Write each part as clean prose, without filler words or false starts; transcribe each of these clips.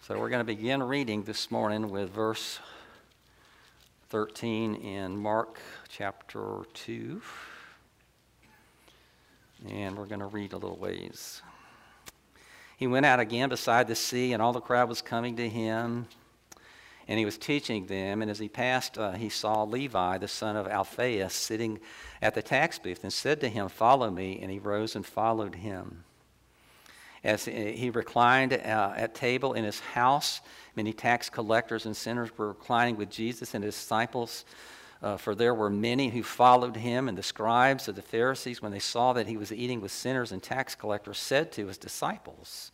So we're going to begin reading this morning with verse 13 in Mark chapter 2. And we're going to read a little ways. He went out again beside the sea, and all the crowd was coming to him, and he was teaching them. And as he passed, he saw Levi, the son of Alphaeus, sitting at the tax booth, and said to him, "Follow me." And he rose and followed him. As he reclined at table in his house, many tax collectors and sinners were reclining with Jesus and his disciples. For there were many who followed him, and the scribes of the Pharisees, when they saw that he was eating with sinners and tax collectors, said to his disciples,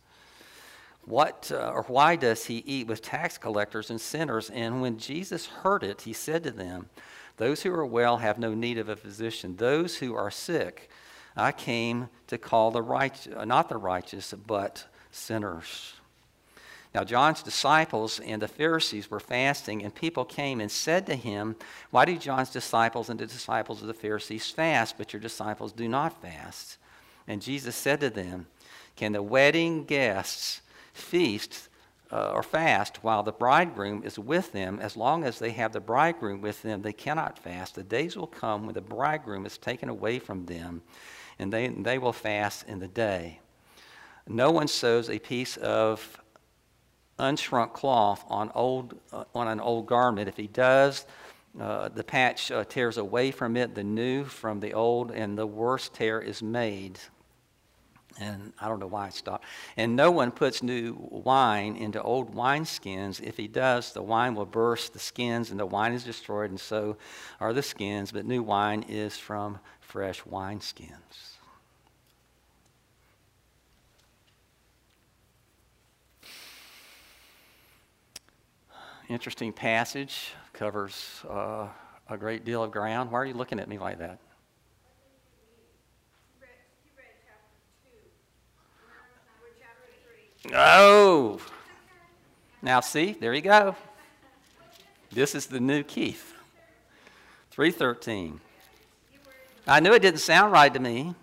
why does he eat with tax collectors and sinners? And when Jesus heard it, he said to them, "Those who are well have no need of a physician. Those who are sick, I came to call not the righteous, but sinners." Now John's disciples and the Pharisees were fasting, and people came and said to him, "Why do John's disciples and the disciples of the Pharisees fast, but your disciples do not fast?" And Jesus said to them, "Can the wedding guests feast or fast while the bridegroom is with them? As long as they have the bridegroom with them, they cannot fast. The days will come when the bridegroom is taken away from them, and they will fast in the day. No one sews a piece of unshrunk cloth on an old garment. If he does, the patch tears away from it, the new from the old, and the worst tear is made." And I don't know why I stopped. "And no one puts new wine into old wineskins. If he does, the wine will burst the skins, and the wine is destroyed, and so are the skins. But new wine is from fresh wineskins." Interesting passage, covers a great deal of ground. Why are you looking at me like that? Oh, now see, there you go. This is the new Keith. 3:13. I knew it didn't sound right to me.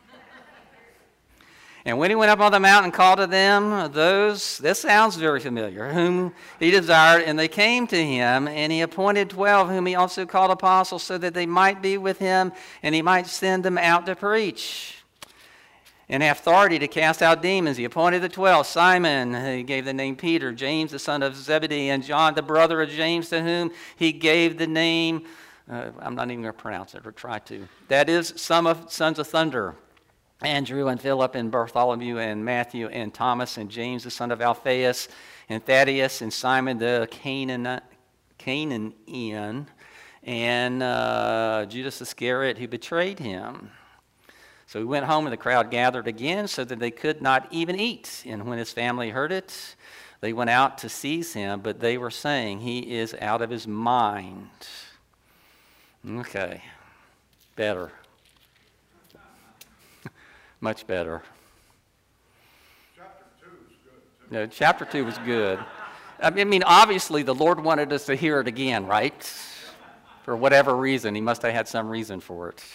"And when he went up on the mountain and called to them this sounds very familiar, whom he desired, and they came to him, and he appointed 12, whom he also called apostles, so that they might be with him, and he might send them out to preach and have authority to cast out demons. He appointed the 12, Simon, he gave the name Peter, James the son of Zebedee, and John the brother of James, to whom he gave the name," I'm not even going to pronounce it or try to, "that is, sons of thunder, Andrew and Philip and Bartholomew and Matthew and Thomas and James the son of Alphaeus and Thaddeus and Simon the Canaanian and Judas Iscariot who betrayed him." So he went home, and the crowd gathered again so that they could not even eat. And when his family heard it, they went out to seize him, but they were saying, "He is out of his mind." Okay, better. Much better. Chapter 2 is good. No, chapter 2 was good. I mean, obviously the Lord wanted us to hear it again, right? For whatever reason. He must have had some reason for it.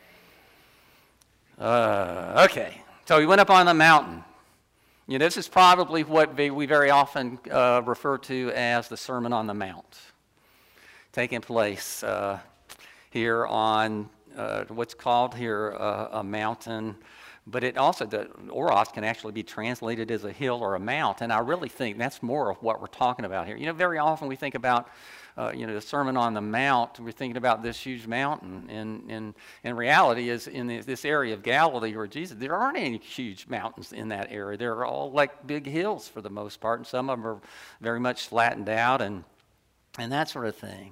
Okay, so he went up on the mountain. This is probably what we very often refer to as the Sermon on the Mount, taking place here on what's called here a mountain. But it also, the oros can actually be translated as a hill or a mount, and I really think that's more of what we're talking about here. Very often we think about, the Sermon on the Mount, we're thinking about this huge mountain, and in reality is in this area of Galilee where Jesus, there aren't any huge mountains in that area. They're all like big hills for the most part, and some of them are very much flattened out and that sort of thing.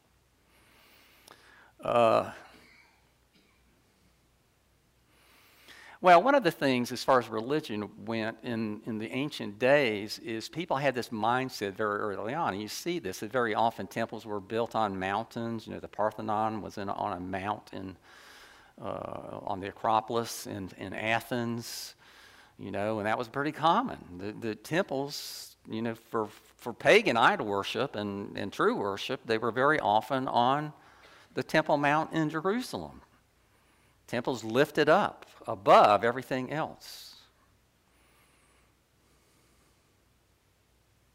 Well, one of the things as far as religion went in the ancient days is people had this mindset very early on. And you see this, that very often temples were built on mountains. The Parthenon was on a mountain on the Acropolis in Athens, and that was pretty common. The temples, for pagan idol worship and true worship, they were very often on the Temple Mount in Jerusalem. Temples lifted up above everything else.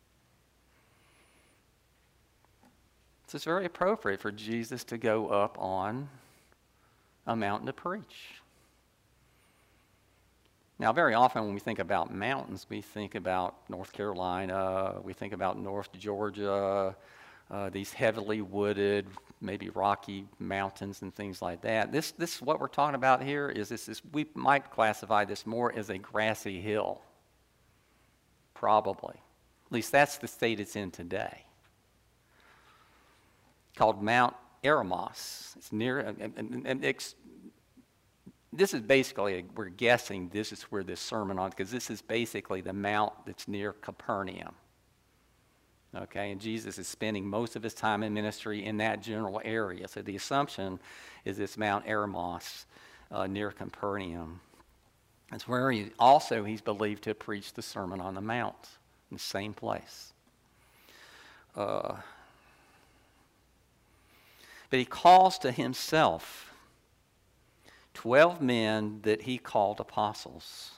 So it's very appropriate for Jesus to go up on a mountain to preach. Now, very often when we think about mountains, we think about North Carolina, we think about North Georgia, these heavily wooded, maybe rocky mountains and things like that. This what we're talking about here is we might classify this more as a grassy hill, probably. At least that's the state it's in today. Called Mount Eremos. It's near, this is basically, we're guessing this is where this sermon on, because this is basically the mount that's near Capernaum. Okay, and Jesus is spending most of his time in ministry in that general area. So the assumption is it's Mount Eremos near Capernaum. It's where he's believed to have preached the Sermon on the Mount, in the same place. But he calls to himself 12 men that he called apostles.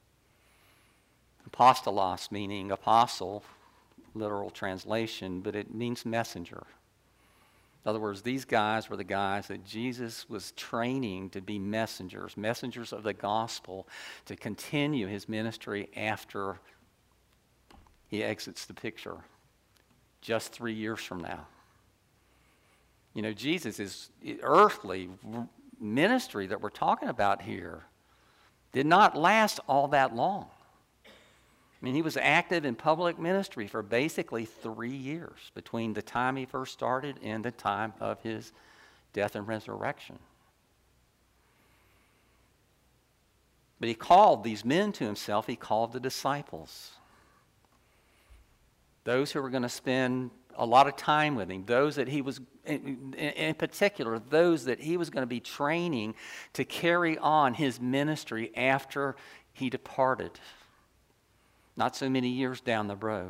Apostolos meaning apostle, literal translation, but it means messenger. In other words, these guys were the guys that Jesus was training to be messengers of the gospel, to continue his ministry after he exits the picture just 3 years from now. You know, Jesus' earthly ministry that we're talking about here did not last all that long. I mean, he was active in public ministry for basically 3 years between the time he first started and the time of his death and resurrection. But he called these men to himself. He called the disciples. Those who were going to spend a lot of time with him, those that he was, in particular, those that he was going to be training to carry on his ministry after he departed, not so many years down the road.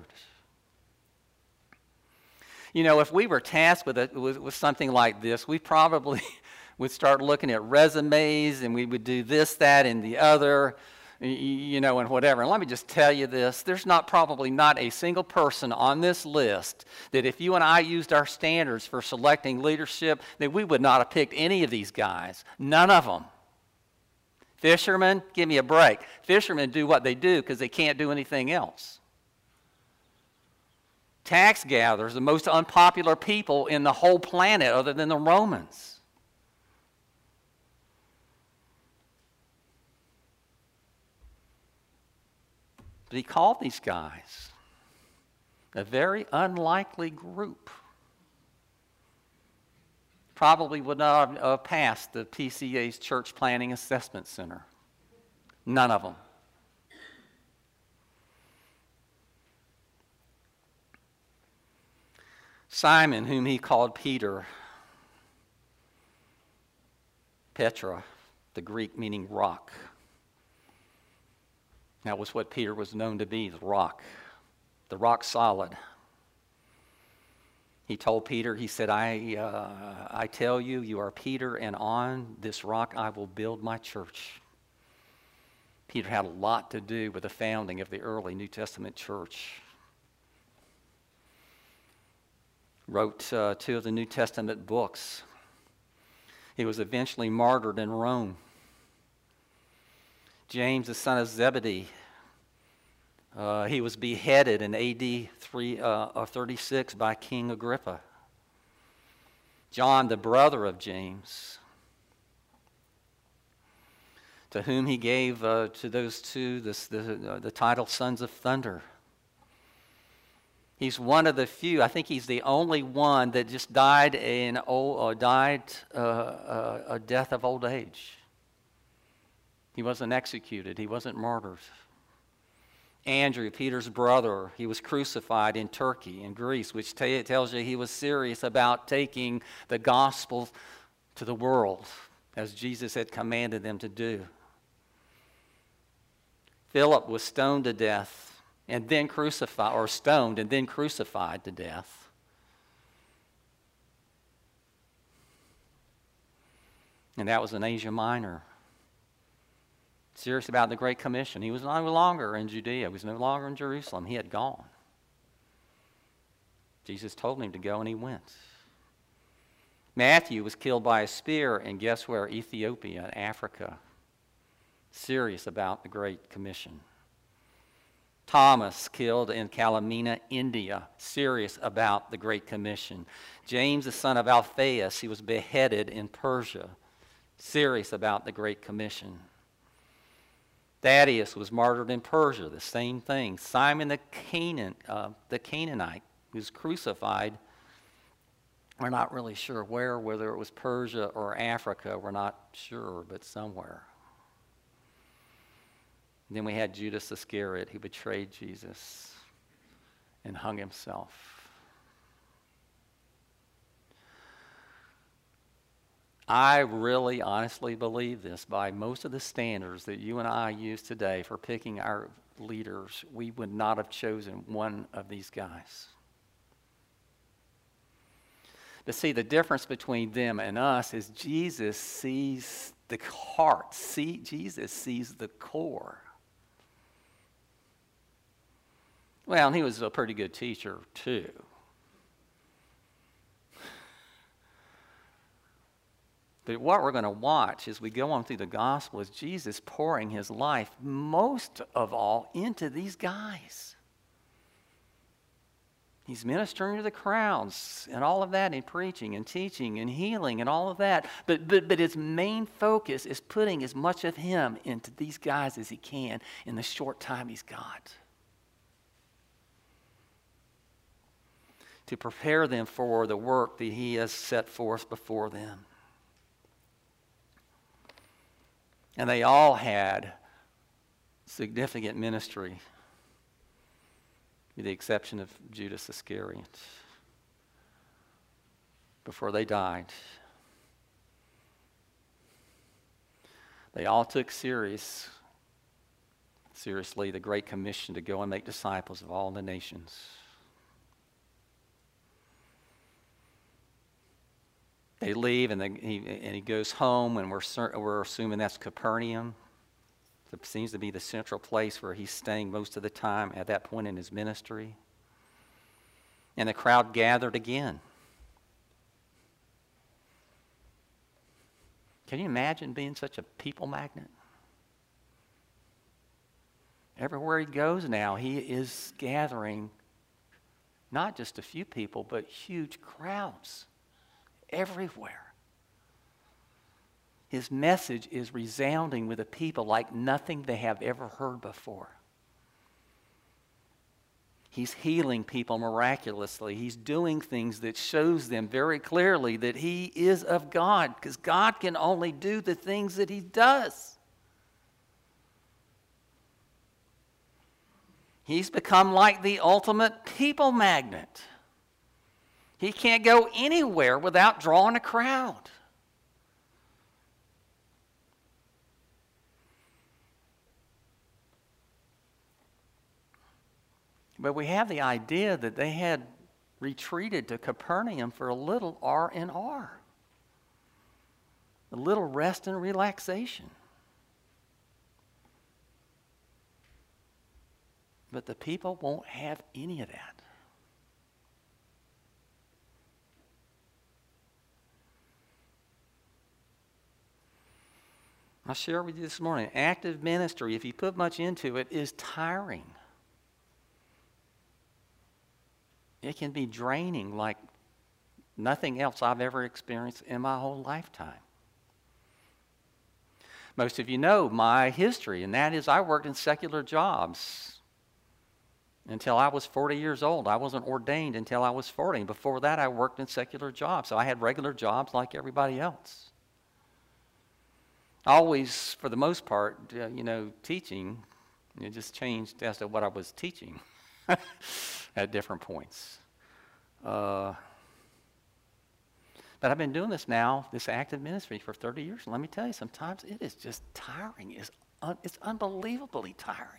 You know, if we were tasked with something like this, we probably would start looking at resumes, and we would do this, that, and the other, you know, and whatever. And let me just tell you this, there's probably not a single person on this list that if you and I used our standards for selecting leadership, that we would not have picked any of these guys. None of them. Fishermen, give me a break. Fishermen do what they do because they can't do anything else. Tax gatherers, the most unpopular people in the whole planet other than the Romans. But he called these guys a very unlikely group. Probably would not have passed the PCA's Church Planning Assessment Center. None of them. Simon, whom he called Peter, Petra, the Greek meaning rock. That was what Peter was known to be, the rock solid. He told Peter, he said, I tell you, you are Peter, and on this rock I will build my church. Peter had a lot to do with the founding of the early New Testament church. Wrote 2 of the New Testament books. He was eventually martyred in Rome. James, the son of Zebedee, he was beheaded in AD 36 by King Agrippa. John, the brother of James, to whom he gave, to those two, the title Sons of Thunder. He's one of the few, I think he's the only one that just died a death of old age. He wasn't executed. He wasn't martyred. Andrew, Peter's brother, he was crucified in Turkey, in Greece, which tells you he was serious about taking the gospel to the world, as Jesus had commanded them to do. Philip was stoned to death and then crucified, or stoned and then crucified to death. And that was in Asia Minor. Serious about the Great Commission. He was no longer in Judea. He was no longer in Jerusalem. He had gone. Jesus told him to go, and he went. Matthew was killed by a spear, and guess where? Ethiopia, Africa. Serious about the Great Commission. Thomas killed in Kalamina, India, serious about the Great Commission. James, the son of Alphaeus, he was beheaded in Persia, serious about the Great Commission. Thaddeus was martyred in Persia, the same thing. Simon the Canaanite, who was crucified, we're not really sure where, whether it was Persia or Africa, we're not sure, but somewhere. Then we had Judas Iscariot, who betrayed Jesus and hung himself. I really honestly believe this. By most of the standards that you and I use today for picking our leaders, we would not have chosen one of these guys. But see, the difference between them and us is Jesus sees the heart. Jesus sees the core. Well, and he was a pretty good teacher, too. But what we're going to watch as we go on through the gospel is Jesus pouring his life, most of all, into these guys. He's ministering to the crowds and all of that, and preaching and teaching and healing and all of that. But his main focus is putting as much of him into these guys as he can in the short time he's got, to prepare them for the work that he has set forth before them. And they all had significant ministry, with the exception of Judas Iscariot, before they died. They all took seriously the Great Commission to go and make disciples of all the nations. They leave, and he goes home, and we're assuming that's Capernaum. It seems to be the central place where he's staying most of the time at that point in his ministry. And the crowd gathered again. Can you imagine being such a people magnet? Everywhere he goes now, he is gathering not just a few people, but huge crowds everywhere. His message is resounding with the people like nothing they have ever heard before. He's healing people miraculously. He's doing things that shows them very clearly that he is of God, because God can only do the things that he does. He's become like the ultimate people magnet. He can't go anywhere without drawing a crowd. But we have the idea that they had retreated to Capernaum for a little R&R, a little rest and relaxation. But the people won't have any of that. I'll share with you this morning, active ministry, if you put much into it, is tiring. It can be draining like nothing else I've ever experienced in my whole lifetime. Most of you know my history, and that is I worked in secular jobs until I was 40 years old. I wasn't ordained until I was 40. Before that, I worked in secular jobs, so I had regular jobs like everybody else. Always, for the most part, teaching. It just changed as to what I was teaching at different points. But I've been doing this now, this active ministry, for 30 years. And let me tell you, sometimes it is just tiring. It's unbelievably tiring.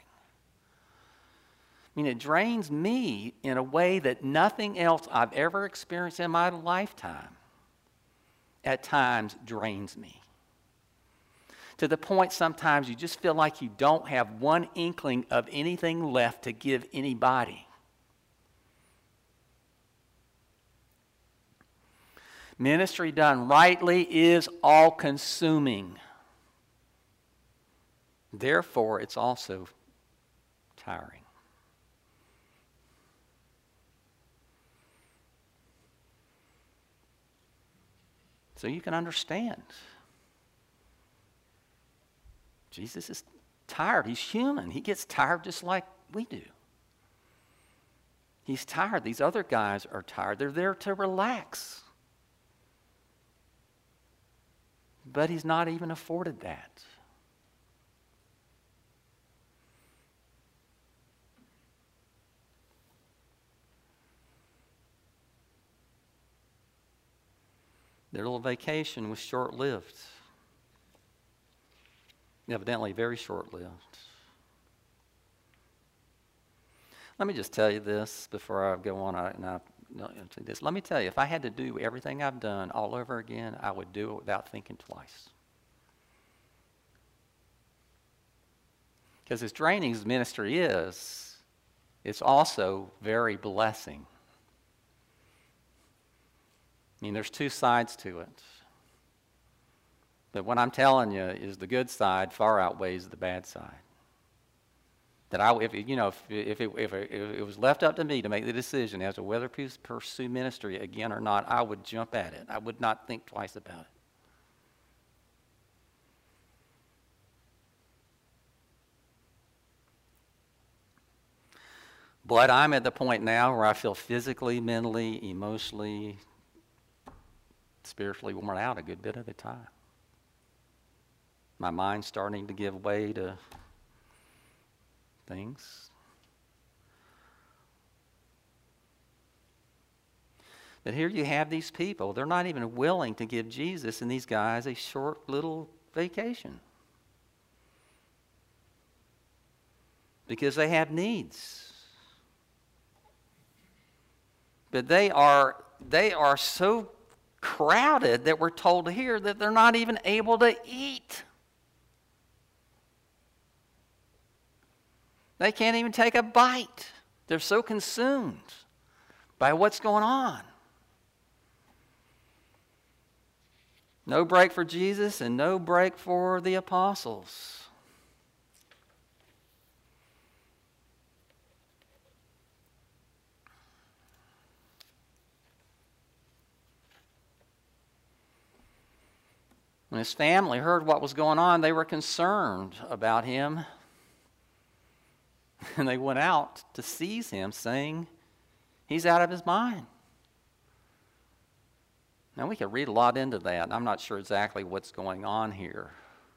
I mean, it drains me in a way that nothing else I've ever experienced in my lifetime at times drains me. To the point sometimes you just feel like you don't have one inkling of anything left to give anybody. Ministry done rightly is all-consuming. Therefore, it's also tiring. So you can understand. Jesus is tired. He's human. He gets tired just like we do. He's tired. These other guys are tired. They're there to relax. But he's not even afforded that. Their little vacation was short-lived. Evidently very short-lived. Let me just tell you this before I go on. Let me tell you, if I had to do everything I've done all over again, I would do it without thinking twice. Because as draining as ministry is, it's also very blessing. I mean, there's two sides to it. But what I'm telling you is the good side far outweighs the bad side. That if it was left up to me to make the decision as to whether to pursue ministry again or not, I would jump at it. I would not think twice about it. But I'm at the point now where I feel physically, mentally, emotionally, spiritually worn out a good bit of the time. My mind's starting to give way to things. But here you have these people. They're not even willing to give Jesus and these guys a short little vacation. Because they have needs. But they are so crowded that we're told here that they're not even able to eat. They can't even take a bite. They're so consumed by what's going on. No break for Jesus and no break for the apostles. When his family heard what was going on, they were concerned about him. And they went out to seize him, saying, he's out of his mind. Now, we could read a lot into that, and I'm not sure exactly what's going on here.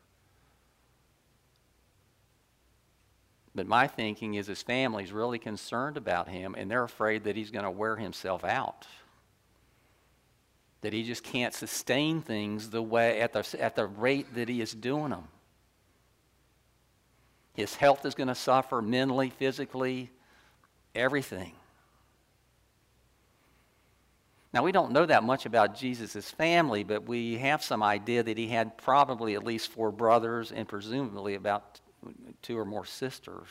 But my thinking is his family's really concerned about him, and they're afraid that he's going to wear himself out. That he just can't sustain things the way at the rate that he is doing them. His health is going to suffer mentally, physically, everything. Now, we don't know that much about Jesus' family, but we have some idea that he had probably at least 4 brothers and presumably about 2 or more sisters.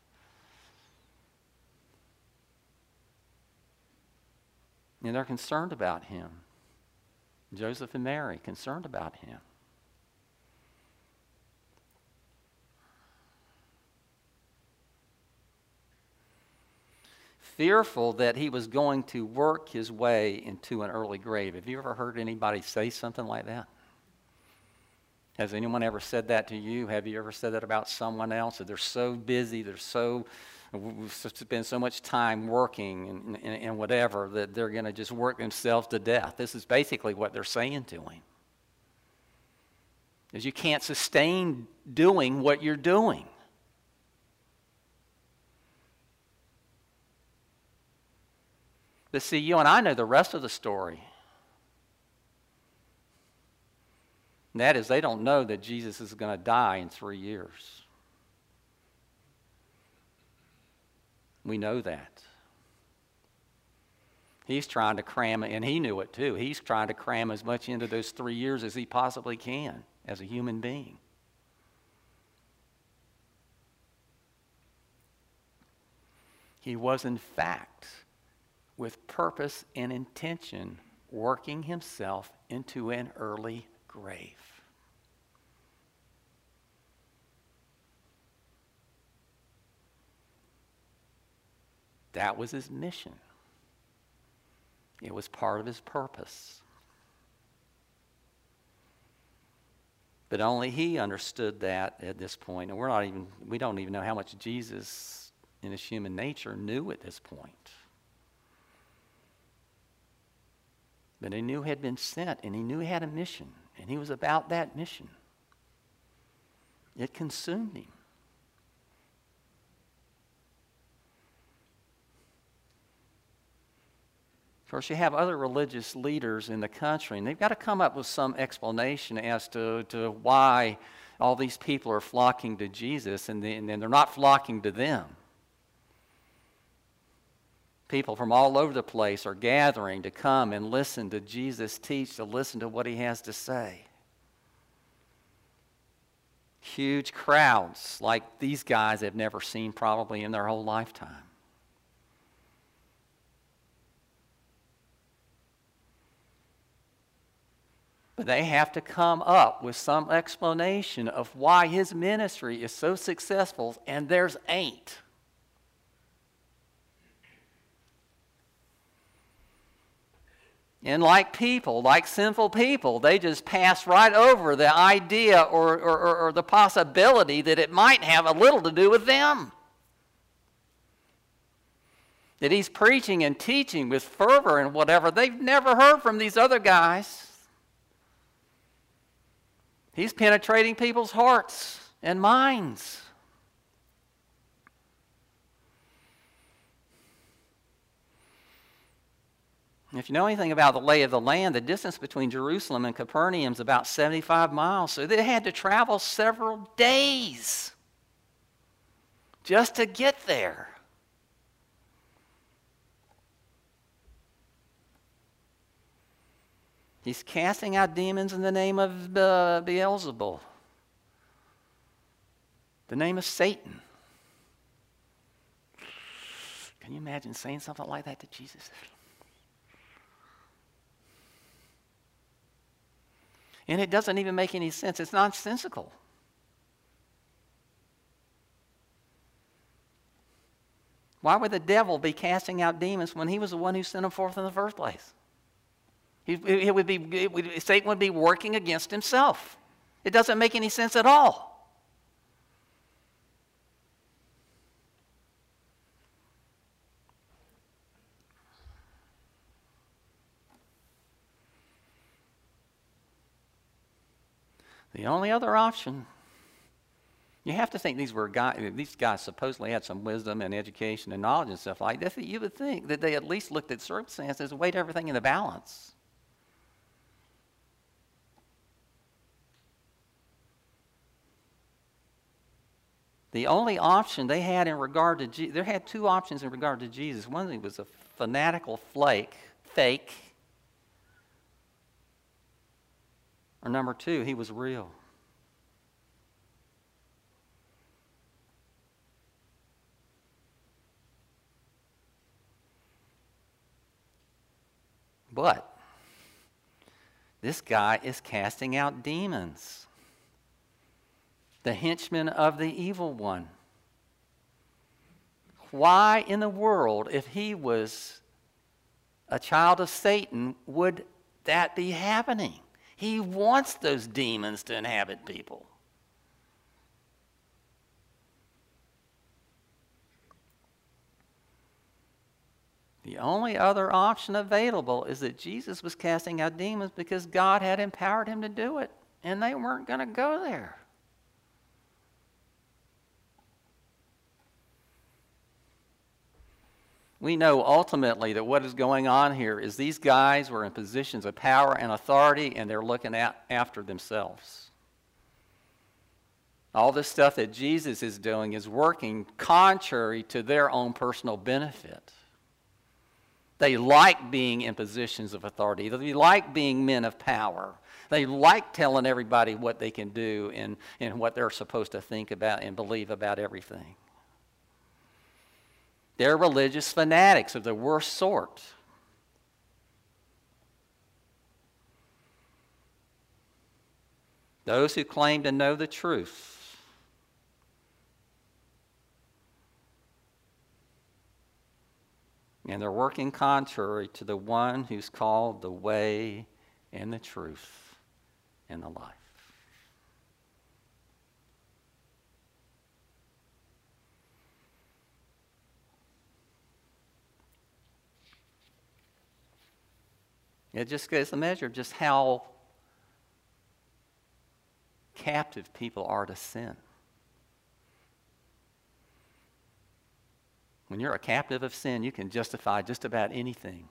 And they're concerned about him. Joseph and Mary, concerned about him. Fearful that he was going to work his way into an early grave. Have you ever heard anybody say something like that? Has anyone ever said that to you? Have you ever said that about someone else? That they're so busy, spend so much time working and whatever, that they're going to just work themselves to death. This is basically what they're saying to him. Is you can't sustain doing what you're doing. But see, you and I know the rest of the story. And that is, they don't know that Jesus is going to die in 3 years. We know that. He's trying to cram, and he knew it too, he's trying to cram as much into those 3 years as he possibly can as a human being. He was, in fact, with purpose and intention, working himself into an early grave. That was his mission. It was part of his purpose. But only he understood that at this point. And we don't even know how much Jesus in his human nature knew at this point. But he knew he had been sent, and he knew he had a mission, and he was about that mission. It consumed him. Of course, you have other religious leaders in the country, and they've got to come up with some explanation as to why all these people are flocking to Jesus, and they're not flocking to them. People from all over the place are gathering to come and listen to Jesus teach, to listen to what he has to say. Huge crowds like these guys have never seen probably in their whole lifetime. But they have to come up with some explanation of why his ministry is so successful, and theirs ain't. And like sinful people, they just pass right over the idea or the possibility that it might have a little to do with them. That he's preaching and teaching with fervor and whatever. They've never heard from these other guys. He's penetrating people's hearts and minds. If you know anything about the lay of the land, the distance between Jerusalem and Capernaum is about 75 miles. So they had to travel several days just to get there. He's casting out demons in the name of Beelzebul, the name of Satan. Can you imagine saying something like that to Jesus? And it doesn't even make any sense. It's nonsensical. Why would the devil be casting out demons when he was the one who sent them forth in the first place? Satan would be working against himself. It doesn't make any sense at all. The only other option, you have to think these guys supposedly had some wisdom and education and knowledge and stuff like that. You would think that they at least looked at circumstances and weighed everything in the balance. The only option they had in regard to Jesus, they had two options in regard to Jesus. One, he was a fanatical fake. Or number two, he was real. But this guy is casting out demons. The henchman of the evil one. Why in the world, if he was a child of Satan, would that be happening? He wants those demons to inhabit people. The only other option available is that Jesus was casting out demons because God had empowered him to do it, and they weren't going to go there. We know ultimately that what is going on here is these guys were in positions of power and authority, and they're looking after themselves. All this stuff that Jesus is doing is working contrary to their own personal benefit. They like being in positions of authority. They like being men of power. They like telling everybody what they can do and what they're supposed to think about and believe about everything. They're religious fanatics of the worst sort. Those who claim to know the truth and they're working contrary to the one who's called the way and the truth and the life. It just gives a measure of just how captive people are to sin. When you're a captive of sin, you can justify just about anything.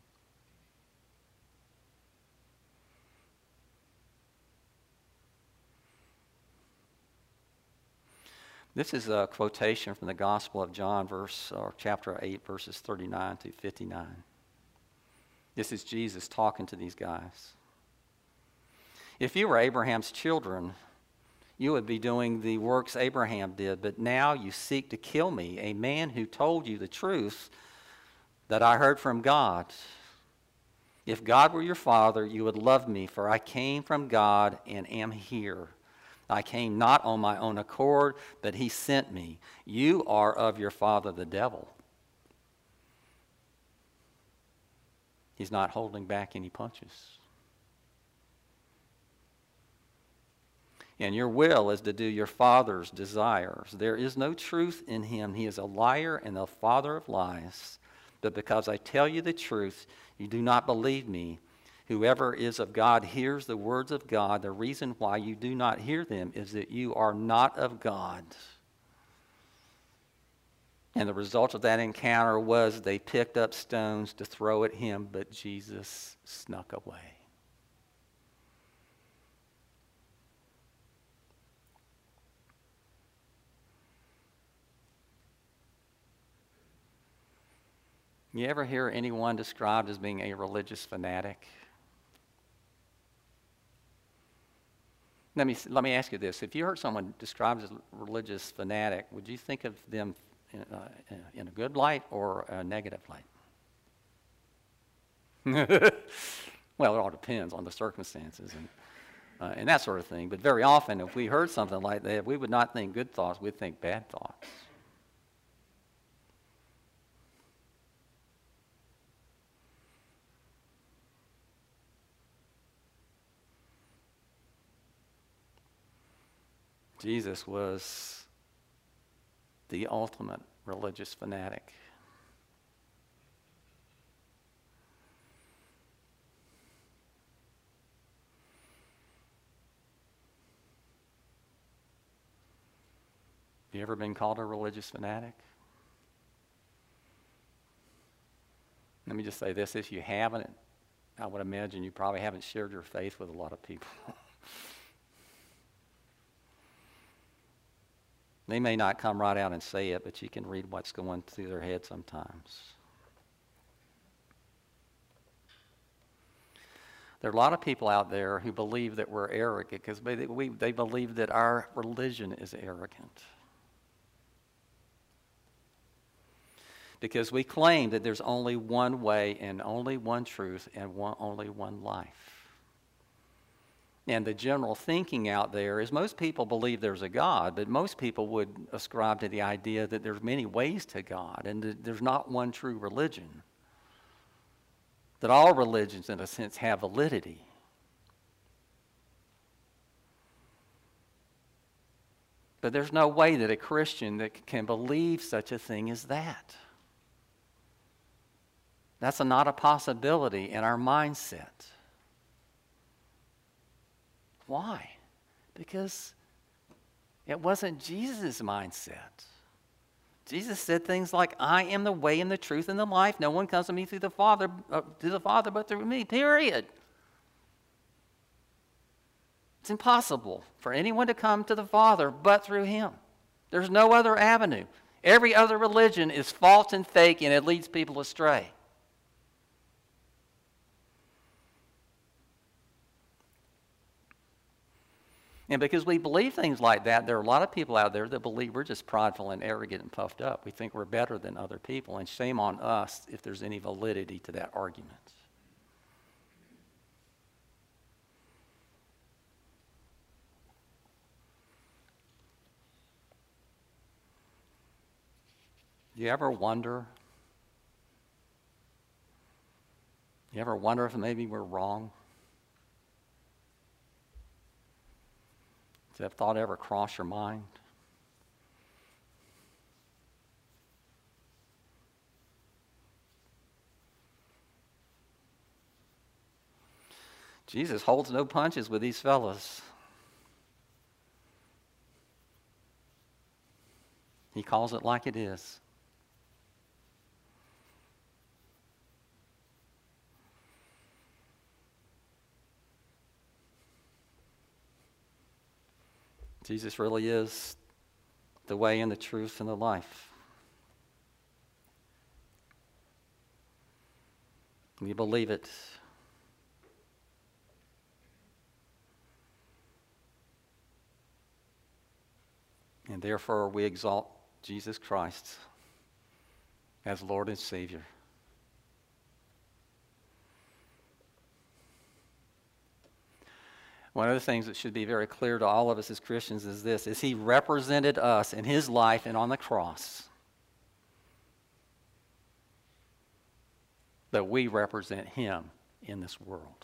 This is a quotation from the Gospel of John, chapter 8, verses 39 to 59. This is Jesus talking to these guys. If you were Abraham's children, you would be doing the works Abraham did, but now you seek to kill me, a man who told you the truth that I heard from God. If God were your father, you would love me, for I came from God and am here. I came not on my own accord, but he sent me. You are of your father the devil. He's not holding back any punches. And your will is to do your father's desires. There is no truth in him. He is a liar and the father of lies. But because I tell you the truth, you do not believe me. Whoever is of God hears the words of God. The reason why you do not hear them is that you are not of God. And the result of that encounter was they picked up stones to throw at him, but Jesus snuck away. You ever hear anyone described as being a religious fanatic? Let me ask you this. If you heard someone described as a religious fanatic, would you think of them in a good light or a negative light? Well, it all depends on the circumstances and that sort of thing. But very often, if we heard something like that, we would not think good thoughts, we'd think bad thoughts. Jesus was the ultimate religious fanatic. Have you ever been called a religious fanatic? Let me just say this. If you haven't, I would imagine you probably haven't shared your faith with a lot of people. They may not come right out and say it, but you can read what's going through their head sometimes. There are a lot of people out there who believe that we're arrogant because they believe that our religion is arrogant. Because we claim that there's only one way and only one truth and only one life. And the general thinking out there is most people believe there's a God, but most people would ascribe to the idea that there's many ways to God and that there's not one true religion. That all religions, in a sense, have validity. But there's no way that a Christian that can believe such a thing as that. That's not a possibility in our mindset. Why? Because it wasn't Jesus' mindset. Jesus said things like, I am the way and the truth and the life. No one comes to me through the Father but through me, period. It's impossible for anyone to come to the Father but through him. There's no other avenue. Every other religion is false and fake, and it leads people astray. And because we believe things like that, there are a lot of people out there that believe we're just prideful and arrogant and puffed up. We think we're better than other people, and shame on us if there's any validity to that argument. You ever wonder? You ever wonder if maybe we're wrong? Does that thought ever cross your mind? Jesus holds no punches with these fellas. He calls it like it is. Jesus really is the way and the truth and the life. We believe it. And therefore we exalt Jesus Christ as Lord and Savior. One of the things that should be very clear to all of us as Christians is this, is he represented us in his life and on the cross. But we represent him in this world.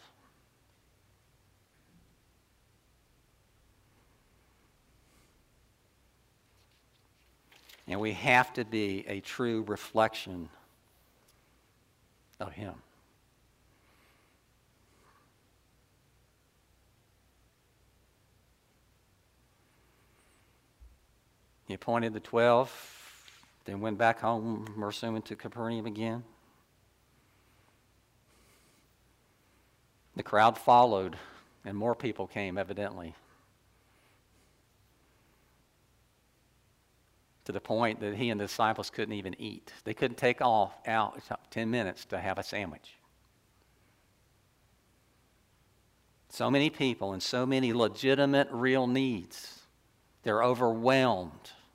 And we have to be a true reflection of him. He appointed the 12, then went back home, we're assuming, to Capernaum again. The crowd followed, and more people came, evidently, to the point that he and the disciples couldn't even eat. They couldn't take out 10 minutes to have a sandwich. So many people and so many legitimate, real needs. They're overwhelmed.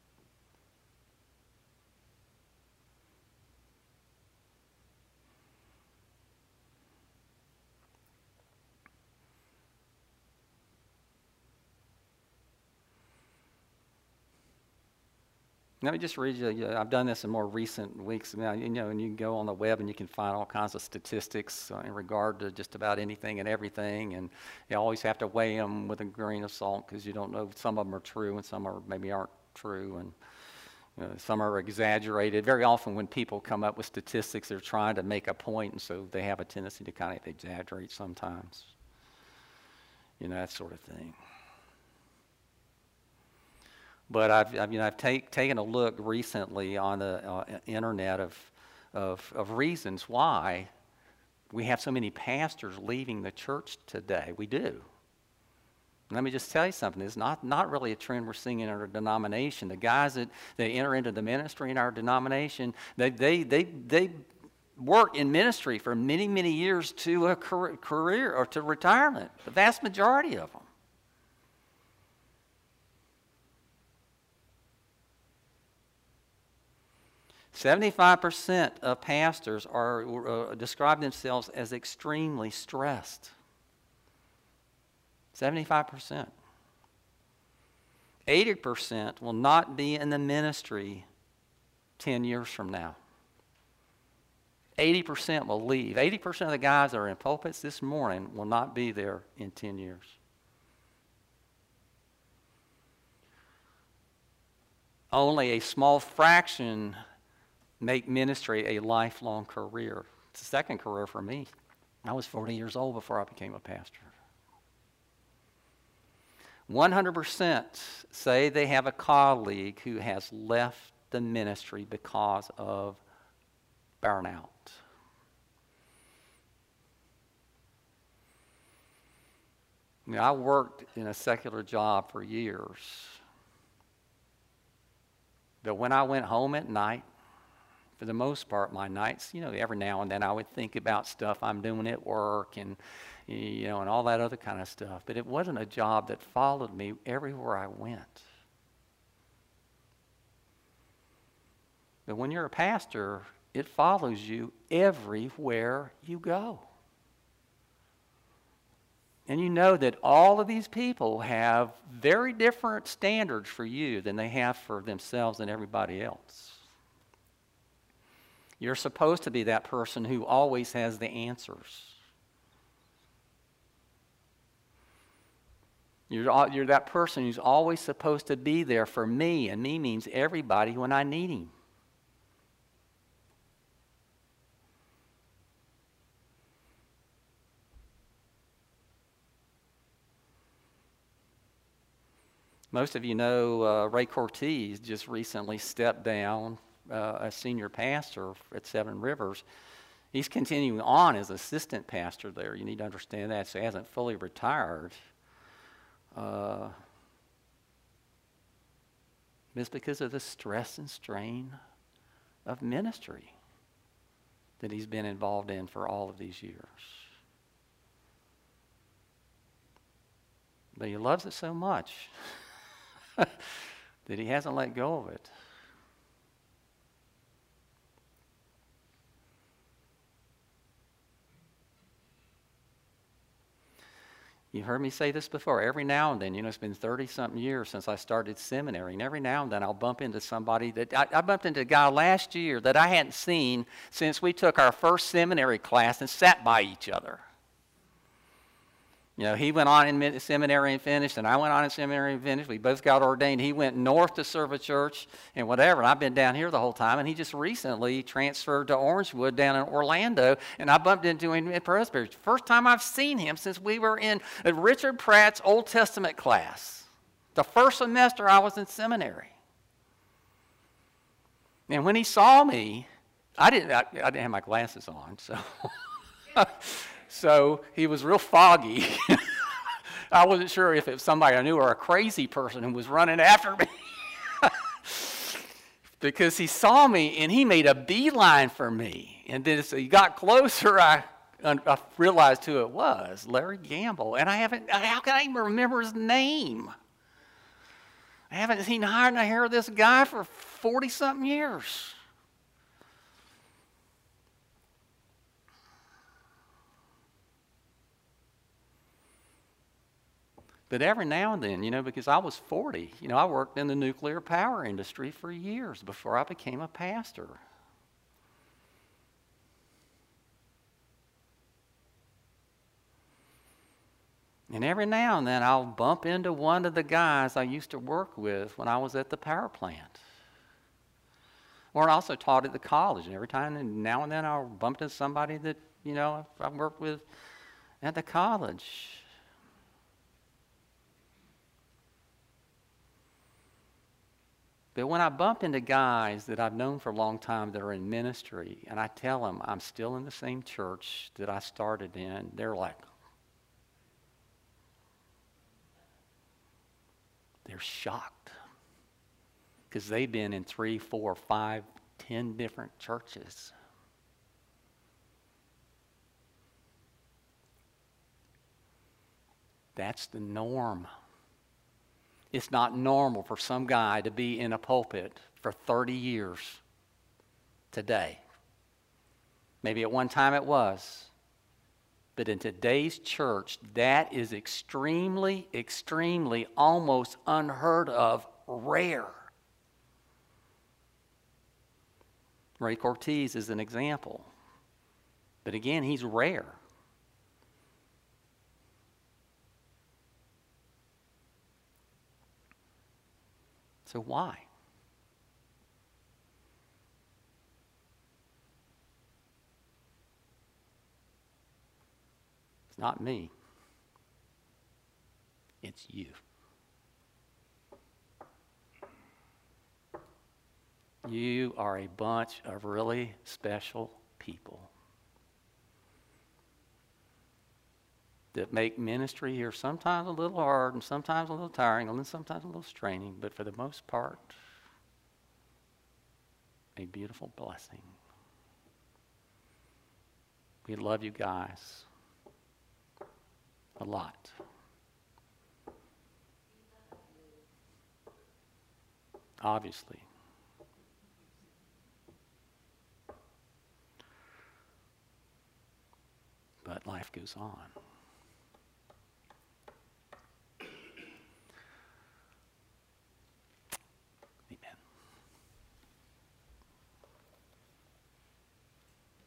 Let me just read you. I've done this in more recent weeks. And you can go on the web and you can find all kinds of statistics in regard to just about anything and everything. And you always have to weigh them with a grain of salt because you don't know. Some of them are true and some are maybe aren't true. And some are exaggerated. Very often when people come up with statistics, they're trying to make a point, and so they have a tendency to kind of exaggerate sometimes. That sort of thing. But I've taken a look recently on the internet of reasons why we have so many pastors leaving the church today. We do. Let me just tell you something. It's not really a trend we're seeing in our denomination. The guys that enter into the ministry in our denomination, they work in ministry for many, many years to a career or to retirement. The vast majority of them. 75% of pastors describe themselves as extremely stressed. 75%. 80% will not be in the ministry 10 years from now. 80% will leave. 80% of the guys that are in pulpits this morning will not be there in 10 years. Only a small fraction make ministry a lifelong career. It's a second career for me. I was 40 years old before I became a pastor. 100% say they have a colleague who has left the ministry because of burnout. I worked in a secular job for years. But when I went home at night, for the most part, my nights, every now and then I would think about stuff I'm doing at work and all that other kind of stuff. But it wasn't a job that followed me everywhere I went. But when you're a pastor, it follows you everywhere you go. And you know that all of these people have very different standards for you than they have for themselves and everybody else. You're supposed to be that person who always has the answers. You're that person who's always supposed to be there for me, and me means everybody when I need him. Most of you know Ray Cortez just recently stepped down as senior pastor at Seven Rivers. He's continuing on as assistant pastor there. You need to understand that, so he hasn't fully retired. It's because of the stress and strain of ministry that he's been involved in for all of these years. But he loves it so much that he hasn't let go of it. You've heard me say this before. Every now and then, it's been 30-something years since I started seminary, and every now and then I'll bump into somebody that I bumped into a guy last year that I hadn't seen since we took our first seminary class and sat by each other. He went on in seminary and finished, and I went on in seminary and finished. We both got ordained. He went north to serve a church and whatever, and I've been down here the whole time, and he just recently transferred to Orangewood down in Orlando, and I bumped into him at Presbytery. First time I've seen him since we were in Richard Pratt's Old Testament class, the first semester I was in seminary. And when he saw me, I didn't have my glasses on, so... So he was real foggy. I wasn't sure if it was somebody I knew or a crazy person who was running after me. Because he saw me and he made a beeline for me. And then as he got closer, I realized who it was, Larry Gamble. And how can I even remember his name? I haven't seen hide nor hair of this guy for 40-something years. But every now and then, because I was 40, I worked in the nuclear power industry for years before I became a pastor. And every now and then I'll bump into one of the guys I used to work with when I was at the power plant. Or I also taught at the college, and every time now and then I'll bump into somebody that, I worked with at the college. But when I bump into guys that I've known for a long time that are in ministry, and I tell them I'm still in the same church that I started in, they're like, they're shocked. Because they've been in 3, 4, 5, 10 different churches. That's the norm. It's not normal for some guy to be in a pulpit for 30 years today. Maybe at one time it was. But in today's church, that is extremely, extremely, almost unheard of, rare. Ray Cortez is an example. But again, he's rare. So why? It's not me. It's you. You are a bunch of really special people that make ministry here sometimes a little hard and sometimes a little tiring and then sometimes a little straining, but for the most part, a beautiful blessing. We love you guys a lot. Obviously. But life goes on.